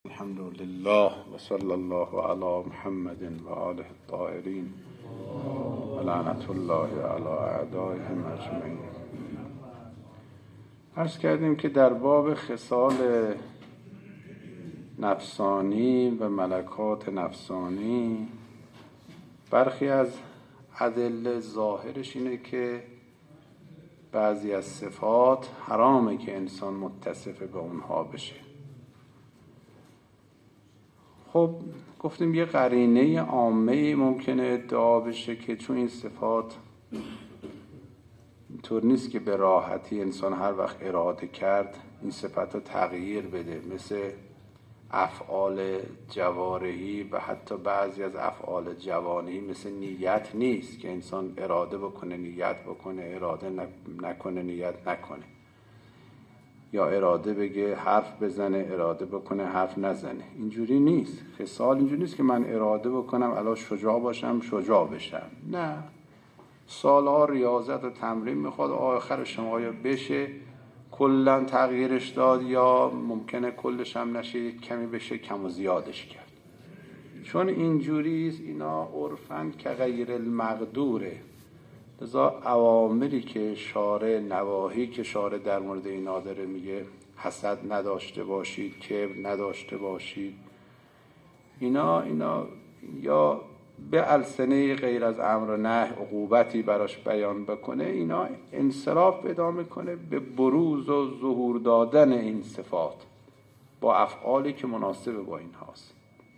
الحمد لله و صلی الله علی محمد و آله الطاهرین و لعنت الله علی اعدائهم اجمعین. عرض کردیم که در باب خصال نفسانی و ملکات نفسانی برخی از ادله ظاهرش اینه که بعضی از صفات حرامه که انسان متصف به اونها بشه. خب گفتیم یه قرینه عامه ممکنه ادعا بشه که چون این صفات اینطور نیست که به راحتی انسان هر وقت اراده کرد این صفات رو تغییر بده، مثل افعال جوارحی و حتی بعضی از افعال جوانحی مثل نیت نیست که انسان اراده بکنه نیت بکنه، اراده نکنه نیت نکنه، یا اراده بگه حرف بزنه اراده بکنه حرف نزنه. اینجوری نیست. خصال اینجوری نیست که من اراده بکنم الان شجاع باشم شجاع بشم. نه، سالها ریاضت و تمرین میخواد، آخر شما یا بشه کلا تغییرش داد یا ممکنه کلش هم نشه، کمی بشه کم و زیادش کرد. چون اینجوریست اینا عرفاً که غیر المقدوره. لذا اوامری که شارع، نواهی که شارع در مورد اینا داره میگه حسد نداشته باشید، کبر نداشته باشید، اینا یا به السنه غیر از امر و نهی عقوبتی براش بیان بکنه، اینا انصراف پیدا میکنه به بروز و ظهور دادن این صفات با افعالی که مناسب با این هاست.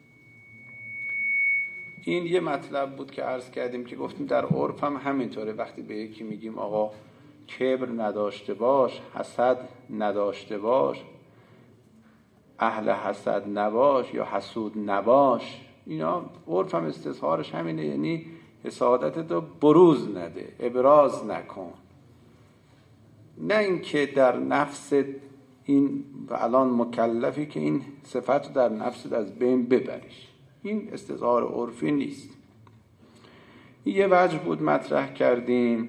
این یه مطلب بود که عرض کردیم که گفتیم در عرف هم همینطوره. وقتی به یکی میگیم آقا کبر نداشته باش، حسد نداشته باش، اهل حسد نباش یا حسود نباش، اینا عرف هم استظهارش همینه، یعنی حسادت رو بروز نده، ابراز نکن. نه اینکه در نفس این و الان مکلفی که این صفت رو در نفست از بین ببریش، این استظهار عرفی نیست. یه وجه بود مطرح کردیم.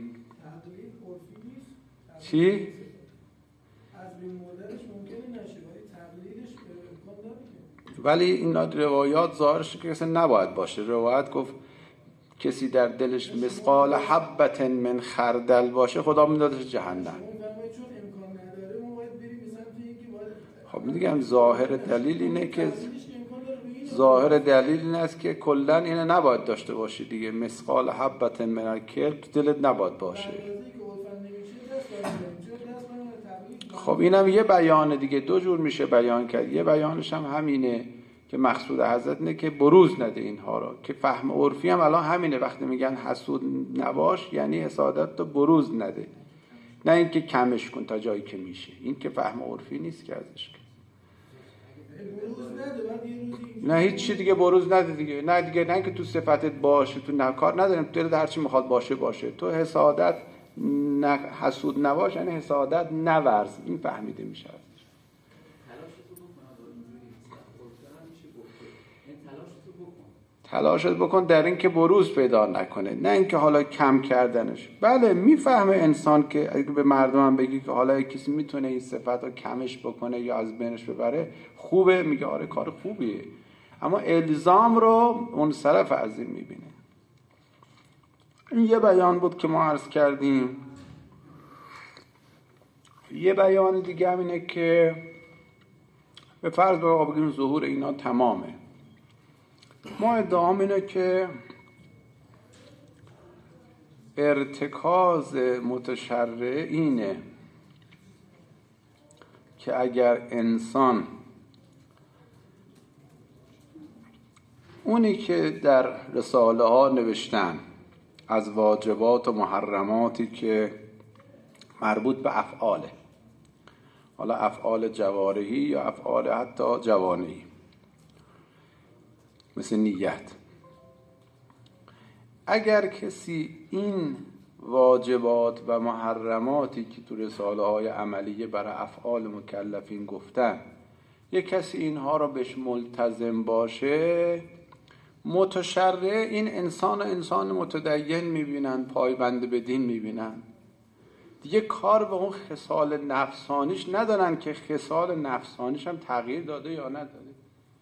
چی؟ از بین مولدش ممکنه نشه ولی تقلیدش امکان داره. ولی این روایات ظاهرش که اصلا نباید باشه. روایت گفت کسی در دلش مثقال حبت من خردل باشه خدا میدادش جهنم. چون امکان نداره ما باید بریم به سمت اینکه باید. خب میگم ظاهر دلیل اینه که ظاهر دلیل این است که کلا اینو نباید داشته باشی دیگه. مثقال حبت من الکبر تو دلت نباید باشه. خب اینم یه بیان دیگه، دو جور میشه بیان کرد. یه بیانش هم همینه که مقصود حضرت اینه که بروز نده اینها را، که فهم عرفی هم الان همینه. وقتی میگن حسود نباش یعنی حسادت رو بروز نده، نه اینکه کمش کن تا جایی که میشه. این که فهم عرفی نیست که ازش نه هیچ چی دیگه بروز نده دیگه. نه دیگه، نه که تو صفتت باشه، تو کار نداریم تو هر چی میخواد باشه. تو حسادت حسود نباش یعنی حسادت نورز. این فهمیده میشه. تلاشت بکن در این که بروز پیدا نکنه، نه اینکه حالا کم کردنش. بله میفهمه انسان که اگه به مردم هم بگی که حالا کسی میتونه این صفت رو کمش بکنه یا از بینش ببره خوبه، میگه آره کار خوبیه، اما الزام رو منصرف از این میبینه. این یه بیان بود که ما عرض کردیم. یه بیان دیگه هم اینه که به فرض بگیم ظهور اینا تمامه، ما ادعام اینه که ارتکاز متشرع اینه که اگر انسان اونی که در رساله ها نوشتن از واجبات و محرماتی که مربوط به افعاله، حالا افعال جوارحی یا افعال حتی جوانحی مثل نیت، اگر کسی این واجبات و محرماتی که تو رساله های عملیه برای افعال مکلفین گفتن، یک کسی اینها را بهش ملتزم باشه، متشرع این انسان متدین میبینن، پایبند به دین میبینن، دیگه کار به اون خصال نفسانیش ندارن که خصال نفسانیش هم تغییر داده یا نداده.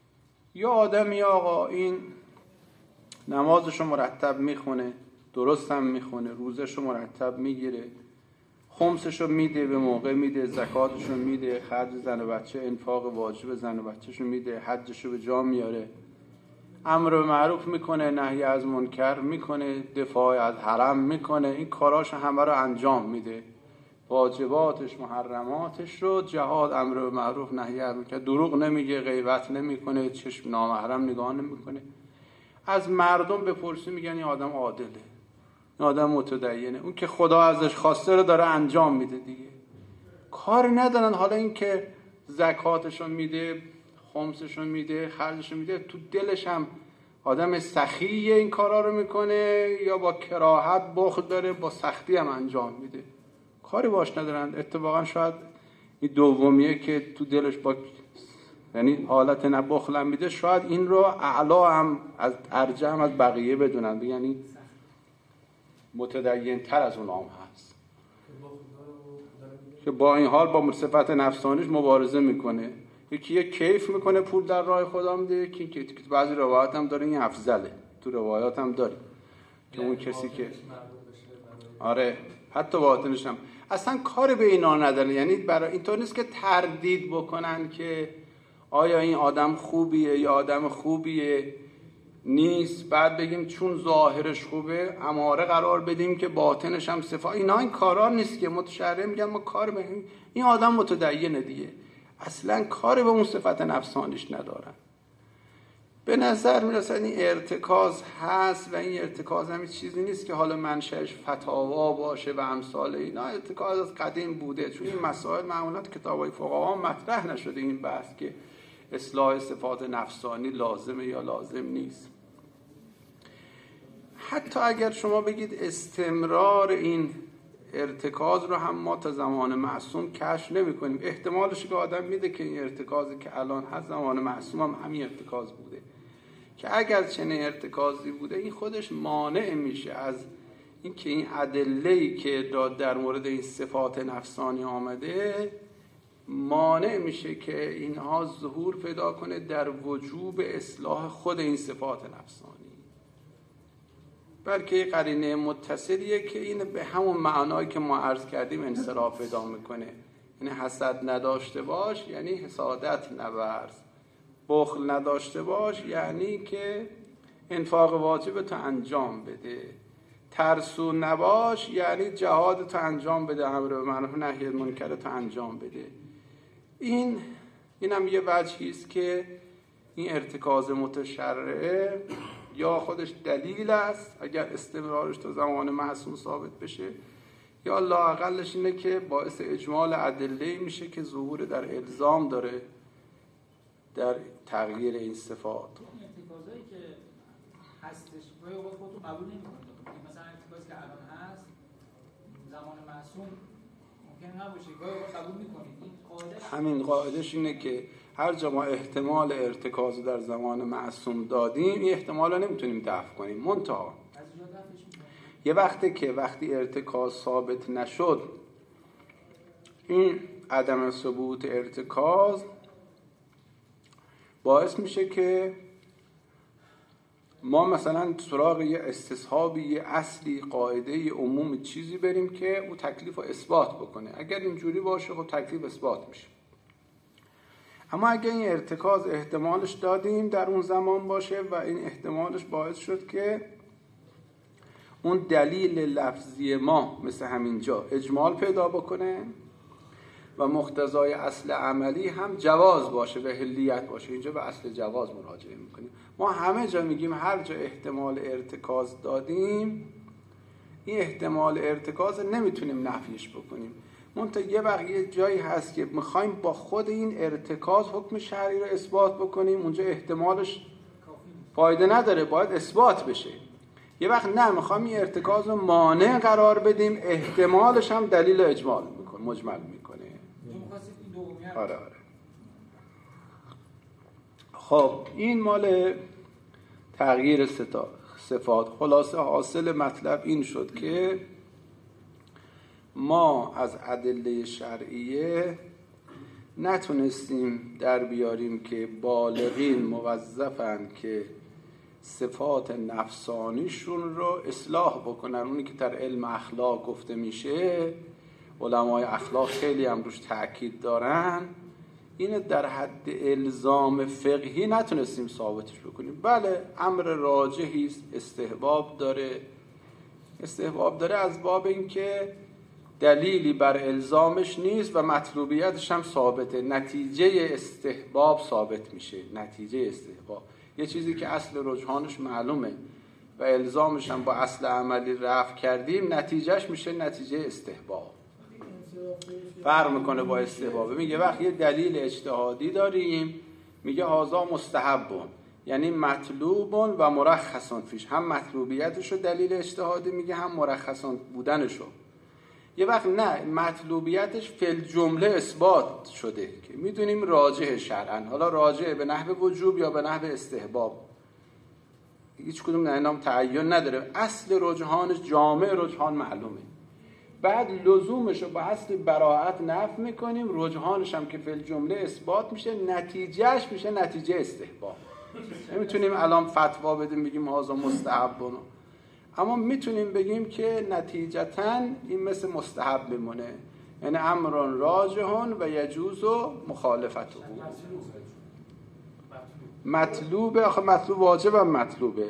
یا آدمی آقا این نمازشو مرتب میخونه، درست هم میخونه، روزشو مرتب میگیره، خمسشو میده، به موقع میده، زکاتشو میده، خرج زن و بچه، انفاق واجب زن و بچهشو میده، حجشو به جا میاره، امر به معروف میکنه، نهی از منکر میکنه، دفاع از حرم میکنه، این کاراشو همه رو انجام میده، واجباتش محرماتش رو، جهاد، امر به معروف، نهی از منکر، دروغ نمیگه، غیبت نمیکنه، چشم نامحرم نگاه نمیکنه. از مردم بپرسی میگن این آدم عادله، این آدم متدینه، اون که خدا ازش خواسته رو داره انجام میده دیگه، کاری ندارن. حالا این که زکاتشو میده، خمسشو میده، خرجشو میده، تو دلش هم آدم سخیه این کارا رو میکنه یا با کراهت بخل داره، با سختی هم انجام میده، کاری باش ندارن. اتفاقا شاید این دومیه که تو دلش با یعنی حالت نبخل هم میده، شاید این رو اعلا هم از ارجح هم از بقیه بدونن، یعنی متدین تر از اون هم هست که با این حال با صفت نفسانیش مبارزه میکنه. یکی یک کیف میکنه پول در راه خدا میده، یکی که بعضی روایات هم داره این افضله، تو روایات هم داره که اون کسی که آره حتی باطنش هم اصلا کار به اینا نداره، یعنی برای اینطور نیست که تردید بکنن که آیا این آدم خوبیه یا آدم خوبیه نیست، بعد بگیم چون ظاهرش خوبه اماره قرار بدیم که باطنش هم صفا. اینا این کارا نیست که متشرع میگن ما کار به این آدم متدینه دیگه، اصلا کاری به اون صفت نفسانیش ندارن. به نظر میرسه این ارتکاز هست و این ارتکاز هم چیزی نیست که حالا منشأش فتاوا باشه و امثال اینا، ارتکاز از قدیم بوده، چون این مسائل معمولا کتابای فقها مطرح نشده این بحث که اصلاح صفات نفسانی لازمه یا لازم نیست. حتی اگر شما بگید استمرار این ارتکاز رو هم ما تا زمان معصوم کشف نمی کنیم، احتمالش که آدم میده که این ارتکازی که الان هست زمان معصوم هم همین ارتکاز بوده، که اگر چنین ارتکازی بوده این خودش مانع میشه از این که این ادله‌ای که در مورد این صفات نفسانی آمده مانع میشه که اینها ظهور پیدا کنه در وجوب اصلاح خود این صفات نفسانی، بلکه یه قرینه متصلیه که این به همون معنایی که ما عرض کردیم انصراف پیدا میکنه. یعنی حسد نداشته باش یعنی حسادت نورز، بخل نداشته باش یعنی که انفاق واجب تو انجام بده، ترسو نباش یعنی جهاد تو انجام بده، امر به معروف نهی از منکر تو انجام بده. این هم یه وجهی است که این ارتکاز متشرعه یا خودش دلیل است اگر استمرارش تا زمان معصوم ثابت بشه، یا لااقلش اینه که باعث اجمال ادله میشه که ظهور در الزام داره در تغییر این صفات. این ارتکازایی که هستش گاهی اوقات خودتون قبول نمی‌کنید، مثلا ارتکازی که الان هست زمان معصوم ممکن نباشه، گاهی اوقات قبول می‌کنید. این قاعدهش همین قاعدش اینه که هر جا ما احتمال ارتکاز در زمان معصوم دادیم این احتمال رو نمیتونیم دفع کنیم، منتها یه وقتی ارتکاز ثابت نشد، این عدم ثبوت ارتکاز باعث میشه که ما مثلا سراغ یه استصحابی، یه اصلی، قاعده عمومی چیزی بریم که او تکلیف رو اثبات بکنه. اگر اینجوری باشه خب تکلیف اثبات میشه. اما اگر این ارتکاز احتمالش دادیم در اون زمان باشه و این احتمالش باعث شد که اون دلیل لفظی ما مثل همینجا اجمال پیدا بکنه و مقتضای اصل عملی هم جواز باشه و حلیت باشه، اینجا به اصل جواز مراجعه میکنیم. ما همه جا میگیم هر جا احتمال ارتکاز دادیم این احتمال ارتکاز نمیتونیم نفیش بکنیم، منتها یه جایی هست که میخوایم با خود این ارتکاز حکم شرعی رو اثبات بکنیم، اونجا احتمالش فایده نداره، باید اثبات بشه. یه وقت نه، میخوایم این ارتکاز رو مانع قرار بدیم، احتمالش هم دلیل اجمال میکنه، مجمل میکنه. آره. خب این مال تغییر صفات. خلاصه حاصل مطلب این شد که ما از ادله شرعیه نتونستیم در بیاریم که بالغین موظفن که صفات نفسانیشون رو اصلاح بکنن. اونی که در علم اخلاق گفته میشه، علمای اخلاق خیلی هم روش تاکید دارن، اینو در حد الزام فقهی نتونستیم ثابتش بکنیم. بله امر راجحی است، استحباب داره از باب اینکه دلیلی بر الزامش نیست و مطلوبیتش هم ثابته، نتیجه استحباب ثابت میشه. نتیجه استحباب یه چیزی که اصل رجحانش معلومه و الزامش هم با اصل عملی رفع کردیم، نتیجهش میشه نتیجه استحباب. فرق میکنه با استحباب. میگه وقتی یه دلیل اجتهادی داریم، میگه هذا مستحبون، یعنی مطلوبون و مرخصون فیش، هم مطلوبیتشو دلیل اجتهادی میگه، هم مرخصون بودنشو. یه وقت نه، مطلوبیتش فی الجمله اثبات شده که میدونیم راجح شرعاً، حالا راجح به نحو وجوب یا به نحو استحباب، هیچ کدوم نام تعین نداره، اصل رجحانش جامع رجحان معلومه. بعد لزومش رو با اصل براءت نفی میکنیم، رجحانش هم که فی الجمله اثبات میشه، نتیجهش میشه نتیجه استحباب. نمیتونیم الان فتوا بدیم بگیم هذا مستحبون، اما میتونیم بگیم که نتیجتاً این مثل مستحب میمونه، یعنی امر راجح و یجوز مخالفته. مطلوبه، آخه مطلوب واجب هم مطلوبه.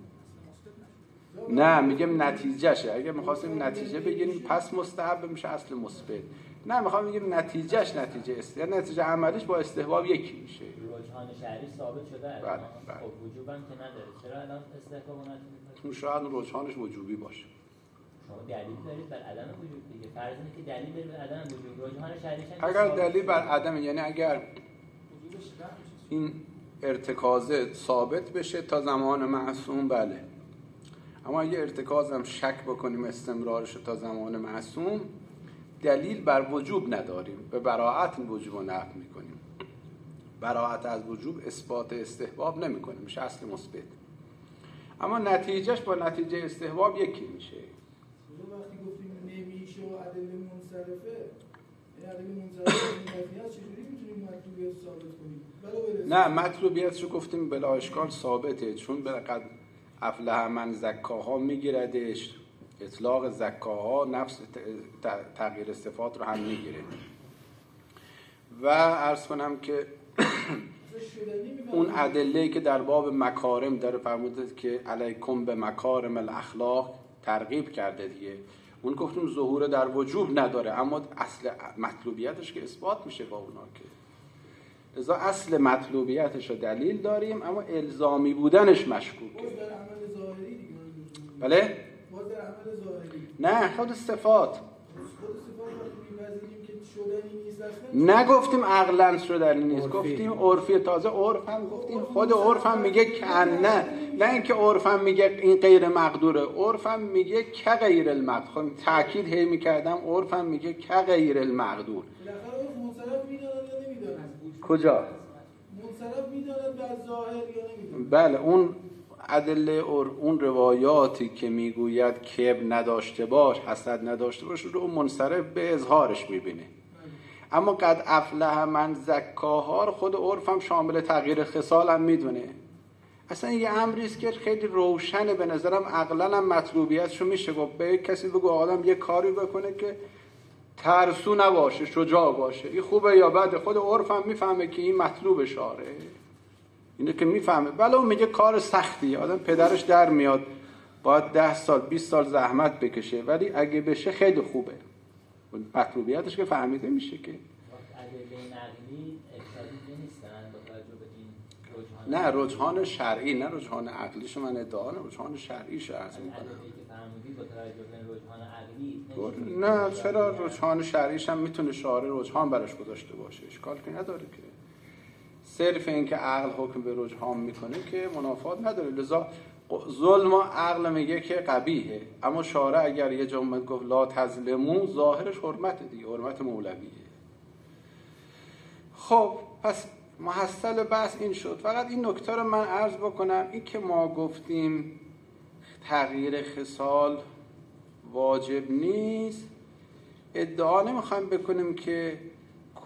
نه میگم نتیجهشه، اگه میخواستیم نتیجه بگیریم پس مستحب میشه اصل مثبت. نه میخوام بگیم نتیجهش نتیجه است، یعنی نتیجه عملیش با استحباب یکی میشه. رجحان شرعی ثابت شده الان، خب وجوب هم که نداره، چرا الان استحباب نتیجه؟ شاید رجحانش وجوبی باشه. شما دلیل دارید بر عدم وجود دیگه، فرض اینه که دلیل دارید بر عدم وجود، رجحان شرعیش اگر دلیل بر عدم، یعنی اگر این ارتکاز ثابت بشه تا زمان معصوم بله، اما اگه ارتکاز هم شک بکنیم استمرارش تا زمان معصوم، دلیل بر وجوب نداریم، به براءت وجوب رو نفی میکنیم. براءت از وجوب اثبات استحباب نمیکنیم، میشه اصل مثبت، اما نتیجهش با نتیجه استحباب یکی میشه. وقتی گفتیم نمیشه و ادله منصرفه، این ادله منصرفه چجوری میتونیم مطلوبیت ثابت کنیم؟ نه مطلوبیتشو گفتیم بلا اشکال ثابته، چون بلقد افلح من زکاها میگیردش، اطلاق زکاها نفس تغییر صفات رو هم میگیره. و عرض کنم که اون ادله‌ای که در باب مکارم داره فرموده که علیکم به مکارم الاخلاق ترغیب کرده دیگه، اون گفتیم ظهور در وجوب نداره، اما اصل مطلوبیتش که اثبات میشه با اونا، که لذا اصل مطلوبیتش رو دلیل داریم اما الزامی بودنش مشکوکه. باز در عمل ظاهری دیگه. بله؟ باز در عمل ظاهری. نه خود صفات. خود صفات وقتی می‌پذیریم که شدنی نیست اصلا. نگفتیم عقلاً شدنی نیست، گفتیم عرفی. تازه عرف هم گفتیم، خود عرف هم میگه کنه، نه اینکه عرف هم میگه این غیر مقدوره، عرف هم میگه که غیر المقدور. تاکید هی میکردم عرف هم میگه که غیر المقدور. بالاخره عرف منصرف میدونن یا نمیدونن؟ کجا؟ منصرف میدونن در ظاهر یا نمیدونن؟ بله اون ادله اون روایاتی که میگوید کبر نداشته باش، حسد نداشته باش، رو منصرف به اظهارش میبینه. اما قد افلح من زکاها رو خود عرف هم شامل تغییر خصال هم میدونه. اصلا یه امری است که خیلی روشنه به نظرم، عقلا هم مطلوبیتشو میشه گفت. به کسی بگو آدم یه کاری بکنه که ترسو نباشه، شجاع باشه، این خوبه یا بده، خود عرف هم میفهمه که این مطلوب شاره، اینه که میفهمه. بله اون میگه کار سختی، آدم پدرش در میاد باید 10 سال 20 سال زحمت بکشه، ولی اگه بشه خیلی خوبه، مطلوبیتش که فهمیده میشه. که ادله نقلی اقتضایی نیستن با توجه به این رجحان؟ نه رجحان شرعی، نه رجحان عقلیش من ادعا نه، رجحان شرعیش عرض میکنم. ادله‌ای که فرمودید با توجه به رجحان عقلی نه چرا رجحان شرعیش هم میتونه شارع رجحان براش گذاشته باشه، اشکال که نداره. که صرف این که عقل حکم به رجحان میکنه که منافات نداره. لذا ظلم عقل میگه که قبیحه، اما شارع اگر یه جمله گفت لا تظلمو، ظاهرش حرمت دیگه، حرمت مولویه. خب پس محصل بحث این شد. فقط این نکته رو من عرض بکنم، این که ما گفتیم تغییر خصال واجب نیست، ادعا نمیخوایم بکنیم که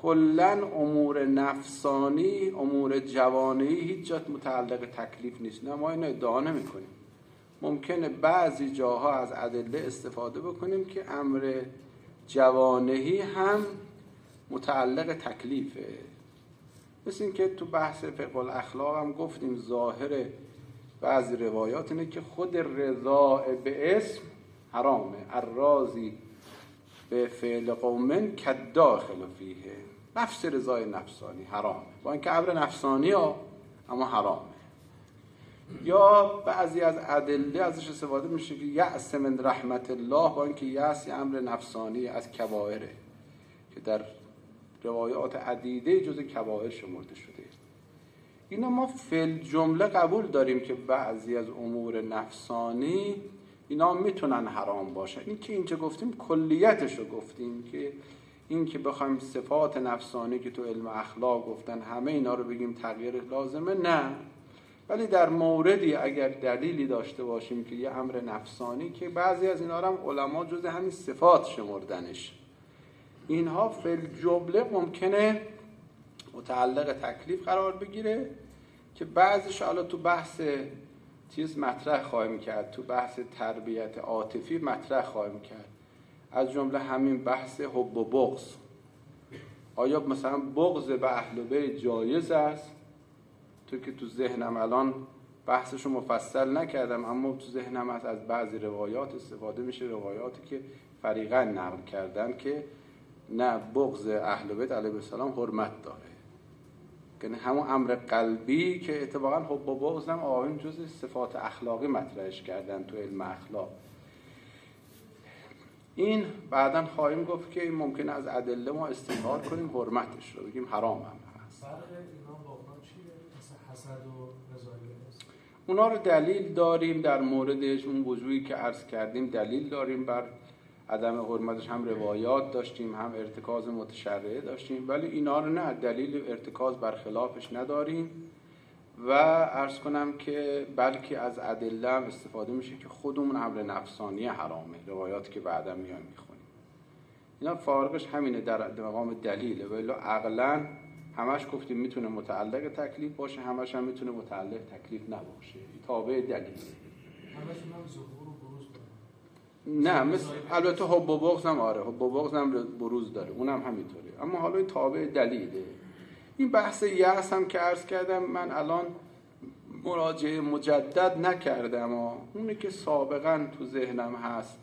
کلن امور نفسانی، امور جوانهی هیچ جا متعلق تکلیف نیست. نه، ما اینو ادعا نمی کنیم. ممکنه بعضی جاها از ادله استفاده بکنیم که امر جوانهی هم متعلق تکلیفه. مثل این که تو بحث فقه الاخلاق هم گفتیم ظاهر بعضی روایات اینه که خود رضا به اسم حرامه، الراضی به فعل قومن کداخل فیه، نفس رضای نفسانی حرامه، با اینکه امر نفسانی ها اما حرامه. یا بعضی از ادله ازش استفاده میشه که یأس من رحمت الله، با اینکه یأس امر نفسانی از کبائره که در روایات عدیده جز کبائر شمرده شده. اینا ما فی جمله قبول داریم که بعضی از امور نفسانی اینا میتونن حرام باشن. این که اینجا گفتیم کلیتش رو گفتیم که این که بخوایم صفات نفسانی که تو علم اخلاق گفتن همه اینا رو بگیم تغییر لازمه، نه. ولی در موردی اگر دلیلی داشته باشیم که یه امر نفسانی که بعضی از اینا رو هم علما جز همین صفات شمردنش، اینها فی جمله ممکنه متعلق تکلیف قرار بگیره که بعضیش حالا تو بحث چیز مطرح خواهیم کرد، تو بحث تربیت عاطفی مطرح خواهیم کرد، از جمله همین بحث حب و بغض. آیا مثلا بغض به اهل بیت جایز است؟ که تو ذهنم الان بحثشو مفصل نکردم، اما تو ذهنم هست از بعضی روایات استفاده میشه، روایاتی که فریقا نقل کردن که نه، بغض اهل بیت علیه السلام حرمت داره، یعنی همون امر قلبی که اتفاقا حب و بغض هم آقایون جز صفات اخلاقی مطرحش کردن تو علم اخلاق. این بعداً خواهیم گفت که این ممکنه از ادله ما استنباط کنیم حرمتش رو بگیم حرام هم هست. فرق اینا با اونا چیه؟ مثل حسد و رضایت؟ اونا رو دلیل داریم در موردش، اون وجوهی که عرض کردیم دلیل داریم بر عدم حرمتش، هم روایات داشتیم هم ارتکاز متشرعه داشتیم، ولی اینا رو نه، دلیل ارتکاز برخلافش نداریم. و عرض کنم که بلکه از ادله هم استفاده میشه که خودمون امر نفسانی حرامه، روایاتی که بعدا میایم میخونیم. اینا فارقش همینه در مقام دلیله، ولی عقلاً همش گفتیم میتونه متعلق تکلیف باشه، همش هم میتونه متعلق تکلیف نباشه، تابع دلیله. همشون هم ظهور و بروز نه، داره. مثل البته حب و بغض هم آره، حب و بغض هم بروز داره، اونم همینطوره، اما حالا این تابع دلیله. این بحث یأس هم که عرض کردم من الان مراجعه مجدد نکردم، اونه که سابقا تو ذهنم هست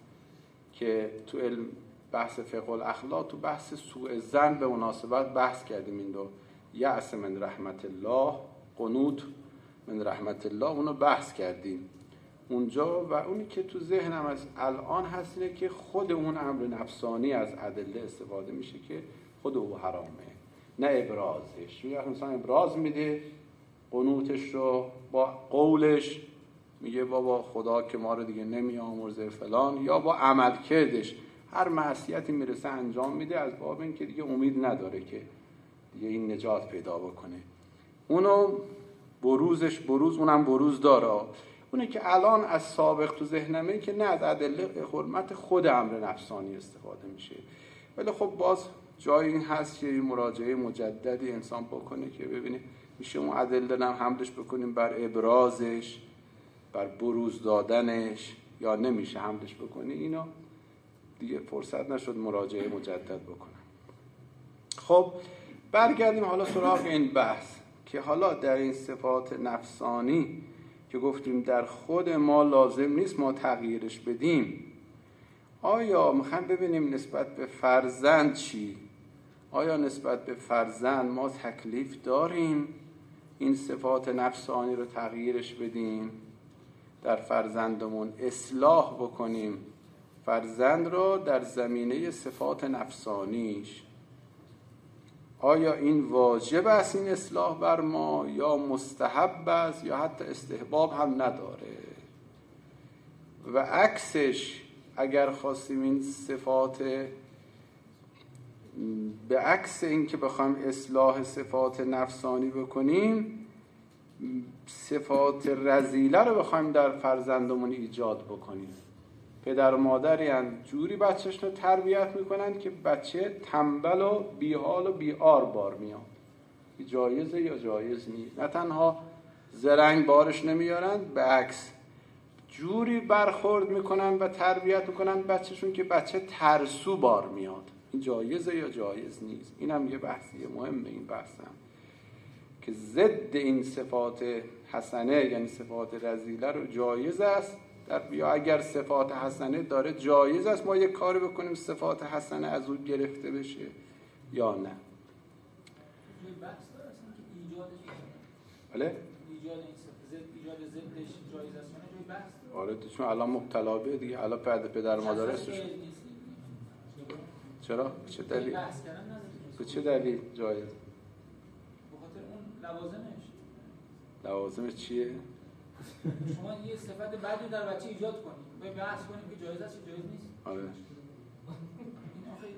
که تو علم بحث فقه الاخلاق تو بحث سوء ظن به مناسبت بحث کردیم، این دو یأس من رحمت الله، قنوط من رحمت الله، اونو بحث کردیم اونجا. و اونی که تو ذهنم از الان هست اینه که خود اون امر نفسانی از ادله استفاده میشه که خود او حرامه، نه ابرازش. مثلا ابراز میده قنوتش رو با قولش، میگه بابا خدا که ما رو دیگه نمیامرزه فلان، یا با عمل کردش هر معصیتی میرسه انجام میده از باب این که دیگه امید نداره که دیگه این نجات پیدا بکنه. اونو بروزش بروز، اونم بروز داره. اونه که الان از سابق تو ذهنمه که نه، از ادله حرمت خود امر نفسانی استفاده میشه. ولی خب باز جای این هست که مراجعه مجددی انسان بکنه که ببینه میشه اون ادله هم حملش بکنیم بر ابرازش، بر بروز دادنش، یا نمیشه حملش بکنی. اینا دیگه فرصت نشد مراجعه مجدد بکنم. خب برگردیم حالا سراغ این بحث که حالا در این صفات نفسانی که گفتیم در خود ما لازم نیست ما تغییرش بدیم، آیا میخوایم ببینیم نسبت به فرزند چی؟ آیا نسبت به فرزند ما تکلیف داریم این صفات نفسانی رو تغییرش بدیم، در فرزندمون اصلاح بکنیم فرزند رو در زمینه صفات نفسانیش؟ آیا این واجب است این اصلاح بر ما، یا مستحب است، یا حتی استحباب هم نداره؟ و عکسش اگر خواستیم این صفات به عکس این که بخوایم اصلاح صفات نفسانی بکنیم، صفات رذیله رو بخوایم در فرزندمون ایجاد بکنیم، پدر و مادری جوری بچه‌شون رو تربیت میکنن که بچه تنبل و بیحال و بیار بار میاد. جایزه یا جایز نیست. نه تنها زرنگ بارش نمیارن، به عکس جوری برخورد میکنن و تربیت میکنن بچه‌شون که بچه ترسو بار میاد. این جایزه یا جایز نیست. این هم یه بحثیه مهمه. این بحثم که ضد این صفات حسنه یعنی صفات رذیله رو جایز است یا اگر صفات حسنه داره جایز است ما یک کاری بکنیم صفات حسنه از اون گرفته بشه یا نه. بله؟ ایجاد ضدش جایز است یا نه بحث؟ آره چون الان مبتلا به دیگه الان پدر مادر هستش. چرا؟ چه دلیل؟ به چه دلیل جایز؟ به خاطر اون لوازمش. لوازمش چیه؟ شما یه صفت بدی در بچه ایجاد کنید. به بحث کنیم که جایز است یا جایز نیست. آره. این آخه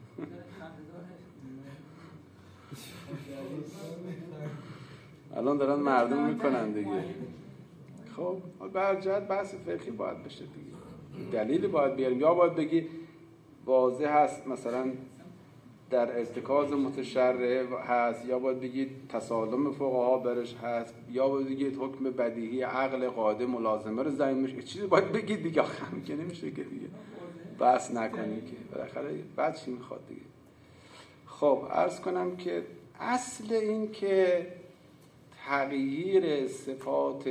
الان دارن مردم میکنن دیگه. خب برجت بحث فقهی باید بشه دیگه. دلیلی باید بیاریم یا باید بگی واضح هست مثلا در ارتکاز متشرع هست یا باید بگید تسالم فقها برش هست یا باید بگید حکم بدیهی عقل قاعده ملازمه رو ضمیر میشه. چیزی باید بگید دیگه. خم که نمیشه که دیگه بحث نکنی که بالاخره بعد چی میخواد دیگه. خب عرض کنم که اصل این که تغییر صفات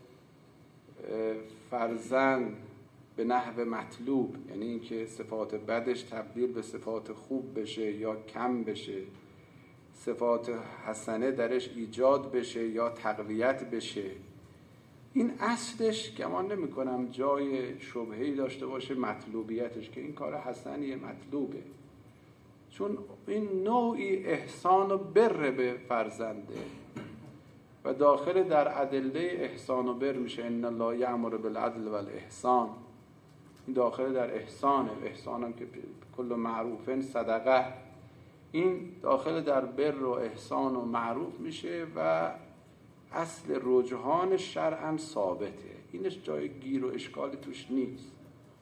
فرزند به نحو مطلوب یعنی اینکه صفات بدش تبدیل به صفات خوب بشه یا کم بشه، صفات حسنه درش ایجاد بشه یا تقویت بشه، این اصلش گمان نمی کنم جای شبهه‌ای داشته باشه مطلوبیتش که این کار حسنیه مطلوبه، چون این نوعی احسان و بر به فرزنده و داخل در ادله احسان و بر میشه. ان الله یأمر بالعدل والاحسان، این داخل در احسانه. احسان هم که کل معروف صدقه، این داخل در بر و احسان و معروف میشه و اصل رجحان شرعاً ثابته. اینش جای گیر و اشکالی توش نیست.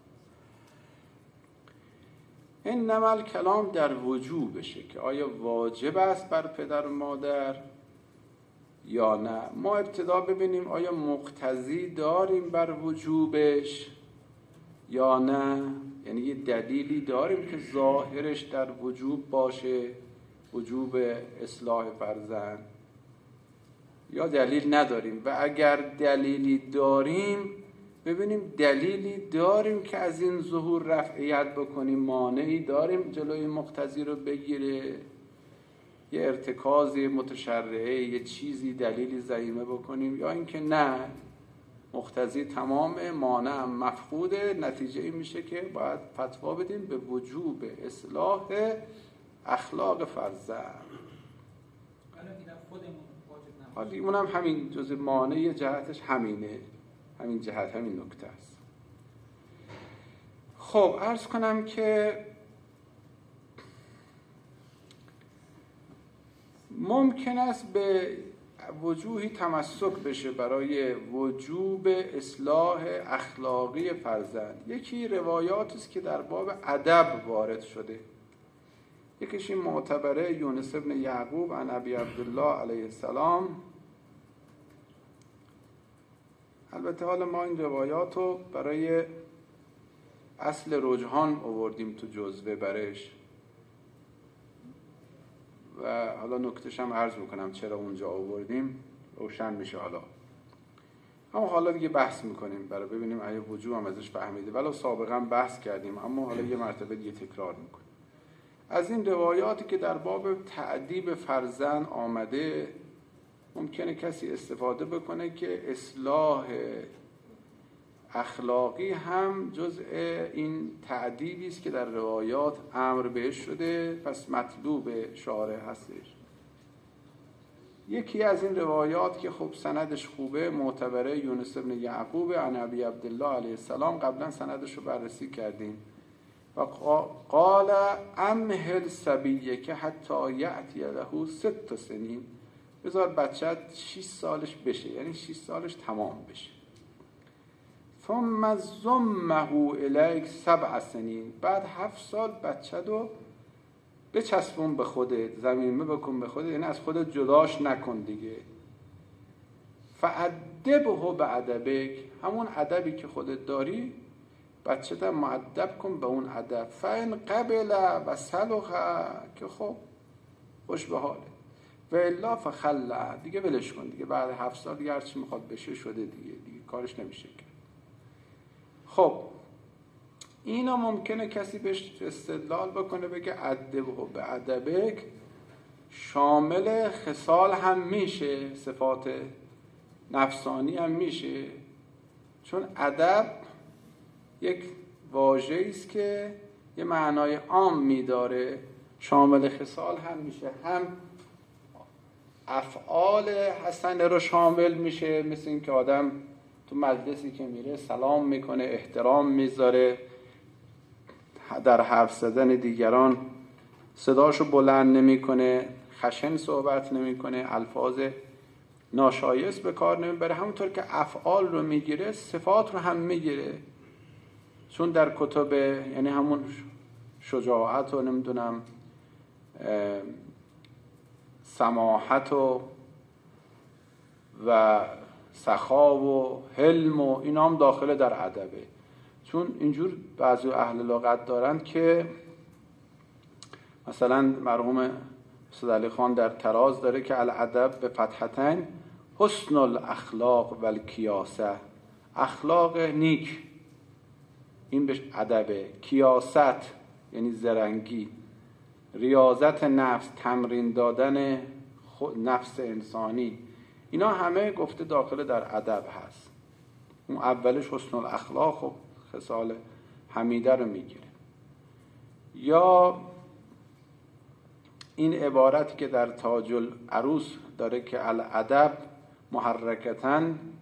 انما الکلام در وجوبشه که آیا واجب است بر پدر و مادر یا نه. ما ابتدا ببینیم آیا مقتضی داریم بر وجوبش یا نه، یعنی یه دلیلی داریم که ظاهرش در وجوب باشه، وجوب اصلاح فرزند، یا دلیل نداریم. و اگر دلیلی داریم ببینیم دلیلی داریم که از این ظهور رفعیت بکنیم، مانعی داریم جلوی مقتضی رو بگیره، یه ارتکازی متشرعه، یه چیزی دلیلی زعیمه بکنیم، یا اینکه نه مقتضی تمام مانع هم مفقوده. نتیجه این میشه که باید فتوا بدیم به وجوب اصلاح اخلاق فرزند. حالا اون هم همین جزء مانع جهتش همینه، همین جهت همین نکته است. خب عرض کنم که ممکن است به وجوهی تمسک بشه برای وجوب اصلاح اخلاقی فرزند. یکی روایات است که در باب ادب وارد شده. یکیش این معتبره یونس ابن یعقوب عن ابی عبدالله علیه السلام. البته حالا ما این روایات رو برای اصل رجحان آوردیم تو جزوه برش و حالا نکتهش هم عرض میکنم چرا اونجا آوردیم، روشن میشه حالا. اما حالا دیگه بحث میکنیم برای ببینیم آیا وجوب هم ازش فهمیده، ولو سابقا بحث کردیم اما حالا یه مرتبه دیگه تکرار میکنیم. از این روایاتی که در باب تعدیب فرزند آمده ممکنه کسی استفاده بکنه که اصلاح اخلاقی هم جزء این تعدیبی است که در روایات امر بهش شده، پس مطلوب شارع هستش. یکی از این روایات که خب سندش خوبه، معتبره یونس ابن یعقوب عن ابی عبدالله علیه السلام، قبلا سندش رو بررسی کردیم. و قال امهل صبیک حتی یأتی له 6 سنین، بذار بچت 6 سالش بشه، یعنی 6 سالش تمام بشه. ثم ضمه الیک 7 سنین، بعد 7 سال بچه رو بچسبون به خودت، ضمیمه بکن به خودت، یعنی از خودت جداش نکن دیگه. فادبه بادبک، همون ادبی که خودت داری بچه تا مؤدب کن به اون ادب. فان قبل و صلح، که خب خوش به حاله، و الا فخلع، دیگه ولش کن دیگه، بعد 7 سال دیگه هر چی میخواد بشه شده دیگه کارش نمیشه کرد. خب اینا ممکنه کسی بهش استدلال بکنه بگه ادبه به ادبک شامل خصال هم میشه، صفات نفسانی هم میشه، چون ادب یک واژه‌ای است که یه معنای عام میداره، شامل خصال هم میشه، هم افعال حسنه رو شامل میشه، مثل این که آدم تو مجلسی که میره سلام میکنه، احترام میذاره، در حرف زدن دیگران صداشو بلند نمیکنه، خشن صحبت نمیکنه، الفاظ ناشایست به کار نمیبره. همونطور که افعال رو میگیره صفات رو هم میگیره، چون در کتب یعنی همون شجاعت و نمیدونم سماحت و سخا و حلم و اینا هم داخل در ادبه. چون اینجور بعضی اهل لغت دارن که مثلا مرحوم استاد علی خان در تراز داره که الادب به فتحتین حسن الاخلاق و الکیاسه، اخلاق نیک این بهش ادبه، کیاست یعنی زرنگی، ریاضت نفس، تمرین دادن نفس انسانی، اینا همه گفته داخل در ادب هست. اون اولش حسن الاخلاق و خصال حمیده رو میگیره. یا این عبارتی که در تاج العروس داره که الادب محرکتاً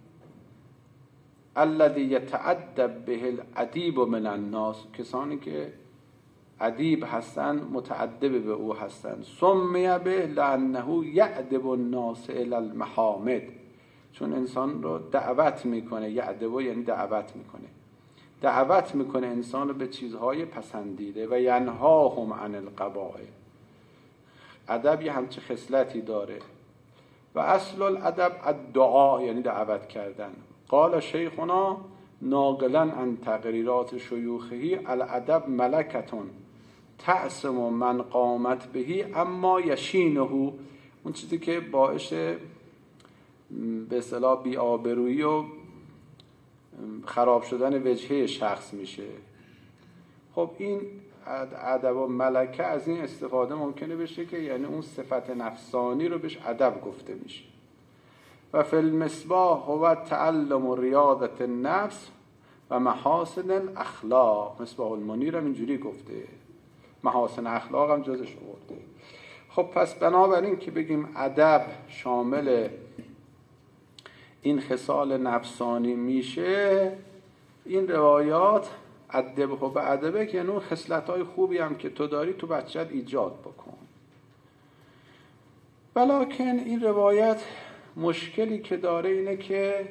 الذی یتأدب به الادیب من الناس، کسانی که ادیب هستن متأدب به او هستن. سمی به لانه یعدب الناس الی المحامد، چون انسان رو دعوت میکنه، یعدب یعنی دعوت میکنه، دعوت میکنه انسان رو به چیزهای پسندیده. و ینهاهم عن القبائح، ادب یه همچه خصلتی داره. و اصل الادب الدعا یعنی دعوت کردن. قال شیخنا ناقلا عن تقریرات شیوخه الادب ملکتون تعصم من قامت بهی اما یشینه، اون چیزی که باعث به اصطلاح بی‌آبرویی و خراب شدن وجهه شخص میشه. خب این ادب و ملکه از این استفاده ممکنه بشه که یعنی اون صفت نفسانی رو بهش ادب گفته میشه. و فی المصباح هو تعلم ریاضت النفس و محاسن الاخلاق، مصباح المنیر هم اینجوری گفته، محاسن اخلاق هم جزش آورده. خب پس بنابراین که بگیم ادب شامل این خصال نفسانی میشه، این روایات ادبه به ادبه که اون خصلت‌های خوبی هم که تو داری تو بچت ایجاد بکن. ولکن این روایت مشکلی که داره اینه که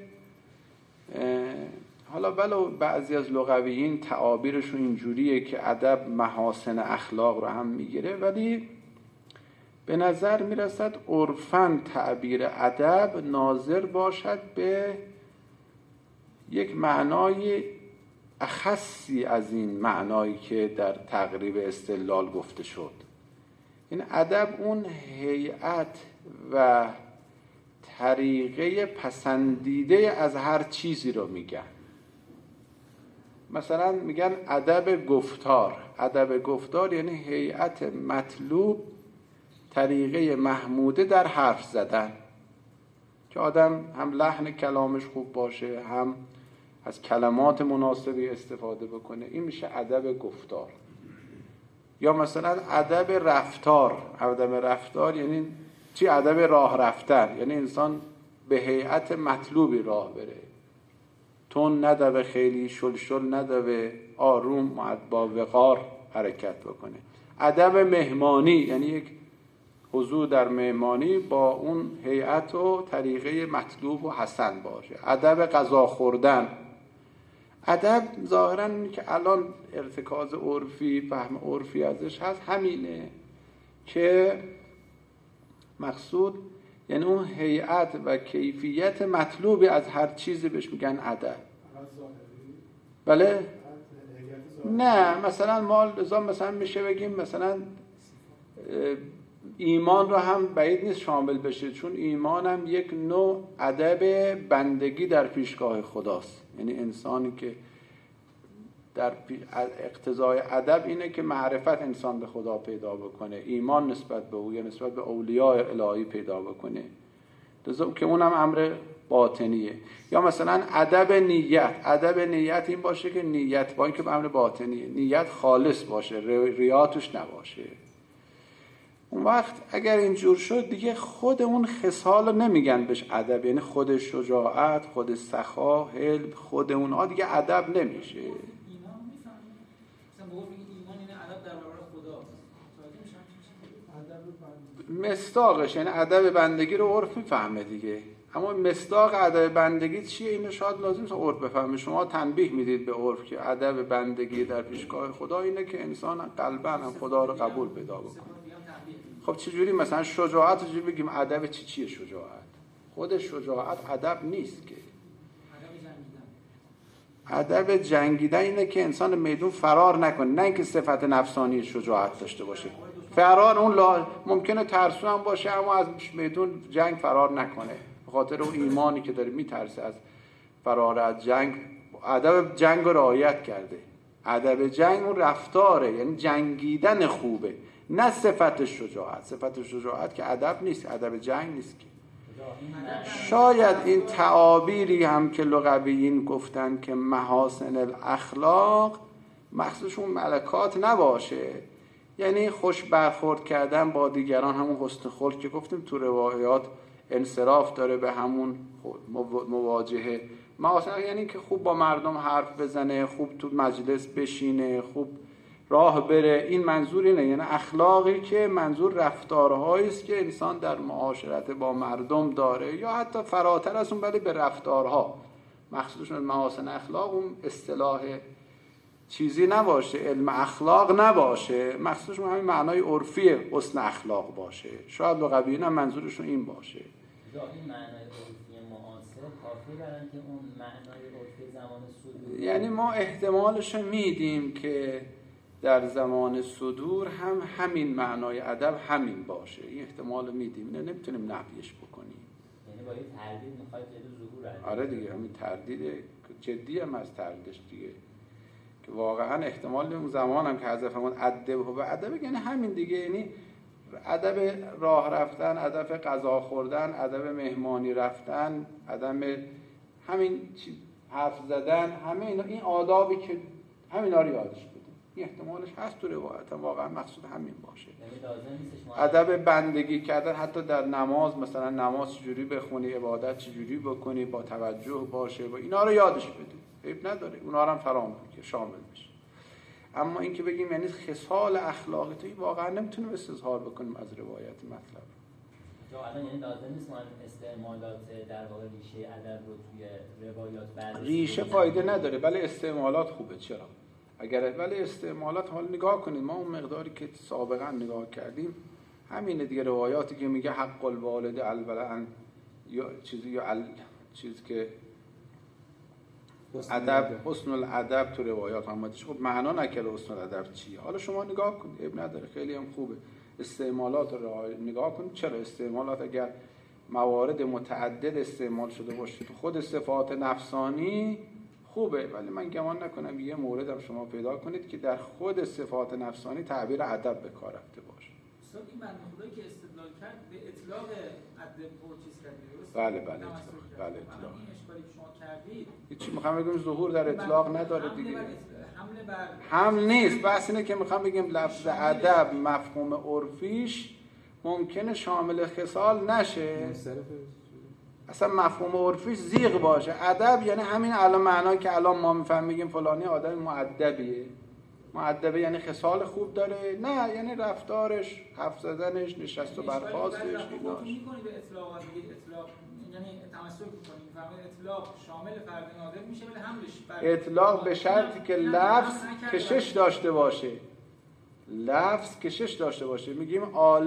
حالا ولو بعضی از لغویین تعابیرشون اینجوریه که ادب محاسن اخلاق رو هم میگیره، ولی به نظر میرسد عرفاً تعبیر ادب ناظر باشد به یک معنای اخصی از این معنایی که در تقریب استدلال گفته شد. این ادب اون هیئت و طریقه پسندیده از هر چیزی رو میگن. مثلا میگن ادب گفتار، ادب گفتار یعنی هیئت مطلوب، طریقه محموده در حرف زدن، که آدم هم لحن کلامش خوب باشه، هم از کلمات مناسبی استفاده بکنه، این میشه ادب گفتار. یا مثلا ادب رفتار، ادب رفتار یعنی چی؟ ادب راه رفتن، یعنی انسان به هیئت مطلوبی راه بره، تون ندوه، خیلی شلشل ندوه، آروم با وقار حرکت بکنه. ادب مهمانی یعنی یک حضور در مهمانی با اون هیئت و طریقه مطلوب و حسن باشه. ادب غذا خوردن، ادب ظاهراً اینه که الان ارتکاز عرفی، فهم عرفی ازش هست همینه که مقصود یعنی اون هیئت و کیفیت مطلوبی از هر چیزی بهش میگن ادب. بله؟ نه مثلا ما مثلا میشه بگیم مثلا ایمان رو هم بعید نیست شامل بشه، چون ایمان هم یک نوع ادب بندگی در پیشگاه خداست. یعنی انسانی که در اقتضای ادب اینه که معرفت انسان به خدا پیدا بکنه، ایمان نسبت به او یا نسبت به اولیاء الهی پیدا بکنه که اونم امر باطنیه. یا مثلا ادب نیت این باشه که نیت با اینکه به امر باطنیه، نیت خالص باشه، ریا توش نباشه. اون وقت اگر اینجور شد دیگه خود اون خصال رو نمیگن بهش ادب، یعنی خود شجاعت، خود سخا، حلم، خود اونها دیگه ادب نمیشه. مصداقش یعنی ادب بندگی رو عرف میفهمه دیگه، اما مصداق ادب بندگی چیه اینو شاید لازم نیست عرف بفهمه. شما تنبیه میدید به عرف که ادب بندگی در پیشگاه خدا اینه که انسان قلباً هم خدا رو قبول پیدا بکنه. خب چجوری مثلا شجاعت رو چجوری بگیم ادب چیه شجاعت؟ خود شجاعت ادب نیست که. ادب جنگیدن اینه که انسان میدون فرار نکنه، نه اینکه صفت نفسانی شجاعت داشته باشه. فرار اون ممکنه ترسو هم باشه اما از میدون جنگ فرار نکنه، به خاطر اون ایمانی که داره میترسه از فرار از جنگ. ادب جنگ رو رعایت کرده. ادب جنگ اون رفتاره، یعنی جنگیدن خوبه، نه صفت شجاعت. صفت شجاعت که ادب نیست، ادب جنگ نیست که. شاید این تعابیری هم که لغویین گفتن که محاسن الاخلاق مخصوصشون ملکات نباشه، یعنی خوش برخورد کردن با دیگران، همون حسن خلق که گفتیم تو روایات انصراف داره به همون مواجهه. محاسن یعنی که خوب با مردم حرف بزنه، خوب تو مجلس بشینه، خوب راه بره. این منظور اینه، یعنی اخلاقی که منظور رفتارهایی است که انسان در معاشرت با مردم داره، یا حتی فراتر از اون ولی به رفتارها. مخصوصا محاسن اخلاق اون اصطلاح چیزی نباشه، علم اخلاق نباشه، مخصوصا همین معنای عرفی حسن اخلاق باشه. شاید لغویین هم منظورشون این باشه. این معنای عرفی معاصر کافی برن که اون معنای عرفی زمان صدور، یعنی ما احتمالش میدیم که در زمان صدور هم همین معنای ادب همین باشه. این احتمال میدیم، نه نمیتونیم نفیش بکنیم. یعنی با این تردید میخواد جلو ظهور ادب. آره دیگه، همین تردید جدی هم از تردیدش دیگه، که واقعا احتمال اون زمان هم که حذفمون ادب و به ادب یعنی همین دیگه، یعنی ادب راه رفتن، ادب غذا خوردن، ادب مهمانی رفتن، ادب همین حرف زدن، همه اینا، این آدابی که همینا رو یادش بدیم. این احتمالش هست تو روایت، واقعا مقصود همین باشه. ادب بندگی کردن حتی در نماز، مثلا نماز چجوری بخونی، عبادت چجوری بکنی، با توجه باشه، با اینا رو یادش بدیم. عیب نداره، اونا رو هم فرام بگیر، شامل بشه. اما این که بگیم یعنی خصال اخلاقی توی واقعا نمیتونیم استظهار بکنیم از روایت مطلب. الان یعنی لازم نیست ما استعمالات در واقع ریشه ادب رو توی روایات بررسی. ریشه فایده نداره، ولی استعمالات خوبه. چرا؟ ولی استعمالات حال نگاه کنید، ما اون مقداری که سابقا نگاه کردیم همینه دیگه. روایاتی که میگه حق الوالد الولد یا چیزی، یا چیز که ادب، حسن الادب تو روایات آمده. خب معنا نکرده حسن الادب چیه. حالا شما نگاه کنید، عیب نداره، خیلی هم خوبه. استعمالات رو نگاه کنید. چرا استعمالات اگر موارد متعدد استعمال شده باشه تو خود صفات نفسانی خوبه، ولی من گمان نکنم یه مورد هم شما پیدا کنید که در خود صفات نفسانی تعبیر ادب به کار رفته باشه. استاد این بنده‌خدایی که استدلال کرد به اطلاق ادب و چیز کرد، درست؟ بله اطلاق. این اشکالی که شما کردید چی میخوام بگم؟ ظهور در اطلاق نداره دیگه. حمله هم نیست. بس اینه که میخوام بگم لفظ ادب مفهوم عرفیش ممکنه شامل خصال نشه، اصلا مفهوم عرفیش زیغ باشه. ادب یعنی همین الان معنایی که الان ما میگیم فلانی آدم مؤدبیه. مؤدبه یعنی خصال خوب داره؟ نه، یعنی رفتارش، حرف زدنش، نشست و برخاستش، ایناش. می‌کنی به اطلاق، یعنی تمسک تمسک می‌کنیم فقط اطلاق شامل فرد نادر میشه ولی حملش بر اطلاق به شرطی که لفظ کشش داشته باشه. لفظ کشش داشته باشه. میگیم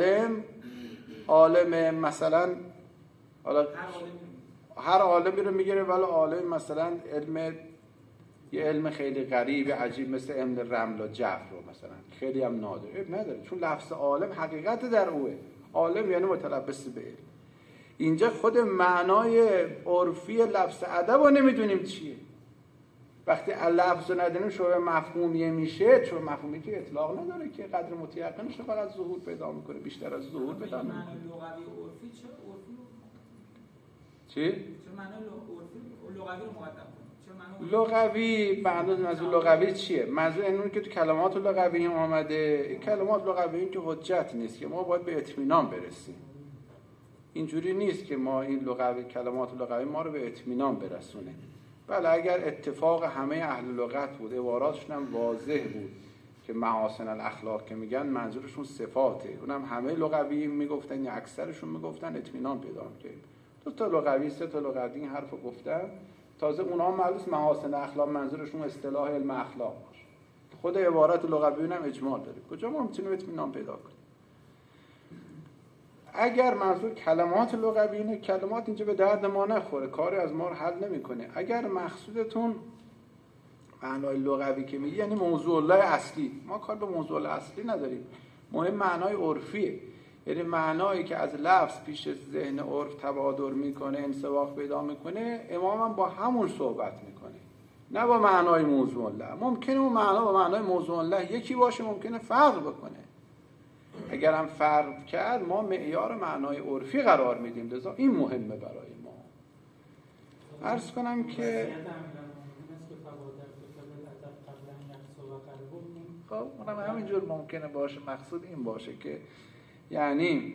عالم مثلا حالا هر عالمی رو میگیره، ولی عالم مثلا یه علم خیلی غریب عجیب مثل علم رمل و جبر رو مثلا خیلی هم نادره نداره، چون لفظ عالم حقیقت در اوه. عالم یعنی متلبس به علم. اینجا خود معنای عرفی لفظ ادب رو نمیدونیم چیه. وقتی لفظ رو ندونیم شبه مفهومیه میشه، چون مفهومی که اطلاق نداره که قدر متیقنش فقط ظهور پیدا میکنه، بیشتر از ظهور پیدا نمیکنه. معنای لغوی عرفی چه عرفی چی؟ چه معنای عرفی لغوی رو مقدم کنیم؟ لغوی منظور لغوی چیه؟ منظور اینه که تو کلمات لغوی اومده. این کلمات لغوی این که حجت نیست که ما باید به اطمینان برسیم. اینجوری نیست که ما این لغوی کلمات لغوی ما رو به اطمینان برسونه. بله اگر اتفاق همه اهل لغت بود، عباراتشون هم واضح بود که محاسن الاخلاق که میگن منظورشون صفاته، اونم همه لغوی میگفتن یا اکثرشون میگفتن، اطمینان پیدا می‌کردیم. دو تا لغوی سه تا لغوی این حرفو گفتن، تازه اونها معلوم محاسن اخلاق منظورشون اصطلاح علم اخلاق باشه. خود عبارت لغوی هم اجمال داره. کجا ما میتونیم اطمینان پیدا کنیم؟ اگر منظور کلمات لغوی اینه، کلمات اینجا به درد ما نخوره، کاری از ما رو حل نمیکنه. اگر مقصودتون معنای لغوی که میگه یعنی موضوع الله اصلی، ما کار به موضوع الله اصلی نداریم، مهم معنای عرفیه. یعنی معنایی که از لفظ پیش ذهن عرف تبادر میکنه، انسواق پیدا میکنه، امام هم با همون صحبت میکنه، نه با معنای موضوع الله. ممکنه اون معنا با معنای موضوع الله یکی باشه، ممکنه فرق بکنه. اگر هم فرق کرد ما معیار معنای عرفی قرار میدیم، لذا این مهمه برای ما. عرض کنم که خب اونم همینجور ممکنه باشه. مقصود این باشه که یعنی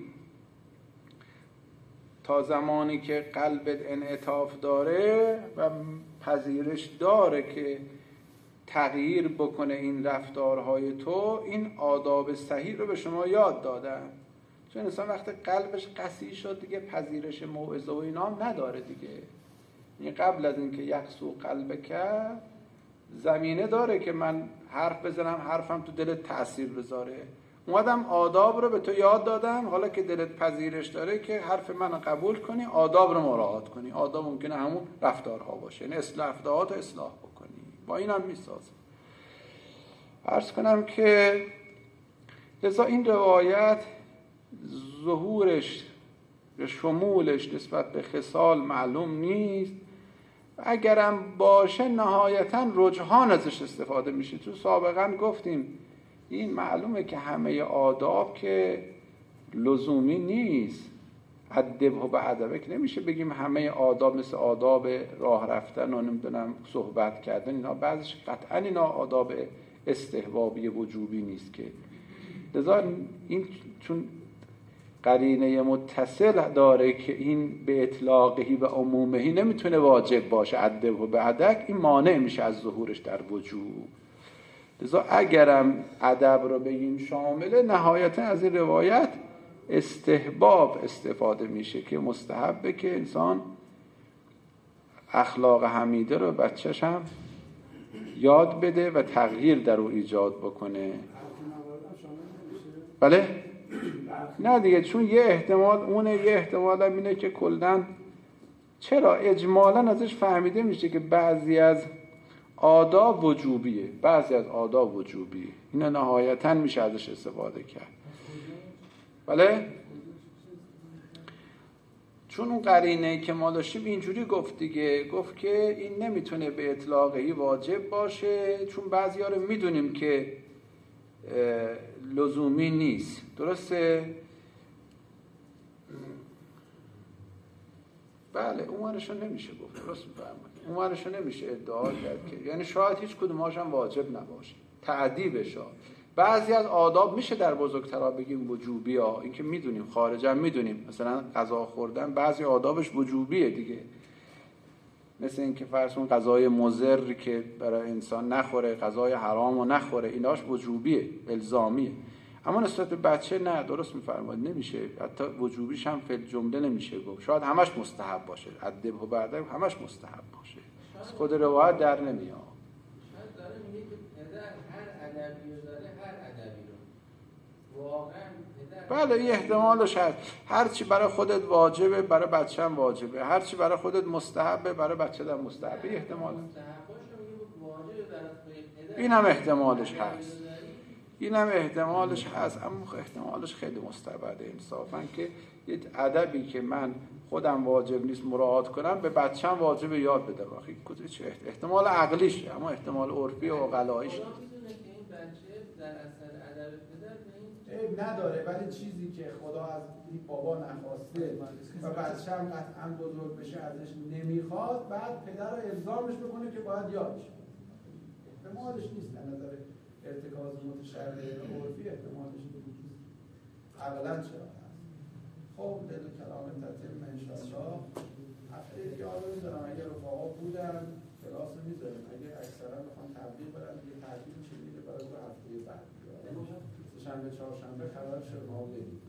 تا زمانی که قلبت انعطاف داره و پذیرش داره که تغییر بکنه این رفتارهای تو، این آداب صحیح رو به شما یاد دادن. چون انسان وقتی قلبش قسی شد دیگه پذیرش موعظه و اینا هم نداره دیگه. این قبل از اینکه یقسو قلب کرد زمینه داره که من حرف بزنم، حرفم تو دلت تأثیر بذاره. اومدم آداب رو به تو یاد دادم، حالا که دلت پذیرش داره که حرف منو قبول کنی، آداب رو مراعات کنی. آداب ممکنه همون رفتارها باشه، یعنی رفتارات رو اصلاح بکنی. با اینم میسازه. عرض کنم که لذا این روایت ظهورش به شمولش نسبت به خصال معلوم نیست. اگرم باشه نهایتاً رجحان ازش استفاده میشه. تو سابقا گفتیم این معلومه که همه آداب که لزومی نیست. ادب و به ادبک نمیشه بگیم همه آداب مثل آداب راه رفتن و نمیدونم صحبت کردن اینا، بعضیش قطعا اینا آداب استحبابی وجوبی نیست که. لذا این چون قرینه متصل داره که این به اطلاقی و عمومهی نمیتونه واجب باشه، ادب و به ادب، این مانع میشه از ظهورش در وجوب. لذا اگرم ادب رو بگیم شامله، نهایتا از این روایت استحباب استفاده میشه که مستحبه که انسان اخلاق حمیده رو بچه‌ش هم یاد بده و تغییر در او ایجاد بکنه. بله؟ نه دیگه، چون یه احتمال اونه، یه احتمال هم اینه که کلن چرا اجمالا ازش فهمیده میشه که بعضی از آداب وجوبیه، بعضی از آداب وجوبیه، اینا نهایتا میشه ازش استفاده کرد. بله؟ چون اون قرینه که ما داشتیم اینجوری گفت دیگه، گفت که این نمیتونه به اطلاقی واجب باشه، چون بعضی ها رو میدونیم که لزومی نیست. درسته؟ بله، اونورشو نمیشه گفت، درست می‌فرمایید. اونورشو نمیشه ادعا کرد که یعنی شاید هیچ کدومش هم واجب نباشه. تعدیبش ها. بعضی از آداب میشه در بزرگترا بگیم وجوبی ها، این که میدونیم، خارجا میدونیم، مثلا غذا خوردن بعضی آدابش وجوبیه دیگه، مثل این که فرض کن غذای مضر که برای انسان نخوره، غذای حرامو نخوره، ایناش وجوبیه، الزامیه. اما نسبت به بچه نه، درست میفرمایید، نمیشه، حتی وجوبیش هم فی الجمله نمیشه گفت. شاید همش مستحب باشه، ادب و بعد همش مستحب باشه، از خود روایت در نمیاد. شاید داره میگه که پدر هر ادبی رو داره، هر ادبی رو واقعا پدر بله این احتمالش هست. هر چی برای خودت واجبه برای بچه هم واجبه، هر چی برای خودت مستحبه برای بچه هم مستحبه. احتمال این هم احتمالش هست، این هم احتمالش هست، اما احتمالش خیلی مستبعده انصافا که یه ادبی که من خودم واجب نیست مراعات کنم به بچه‌م واجب یاد بدم. آخه چه احتمال عقلیشه، اما احتمال عرفی و عقلاییش عیب نداره، ولی چیزی که خدا از این بابا نخواسته و بچه هم قطعا بزرگ بشه ازش نمیخواد، بعد پدر رو الزامش بکنه که باید یادش کنه. احتمالش نیست از نظر ارتکاز متشرع و عرفی، احتمالش نیست. اولا چرا هست؟ خب دل و کلام تتم انشاءالله هفته دیگه آره میذارم، اگه رفاقا بودن کلاس رو میذارم، اگه اکثرا بخوام تبلیغ برن دیگه تبلیغ چه میده برای دو هفته بعد شنبه چهارشنبه خبرش رو ما بدید.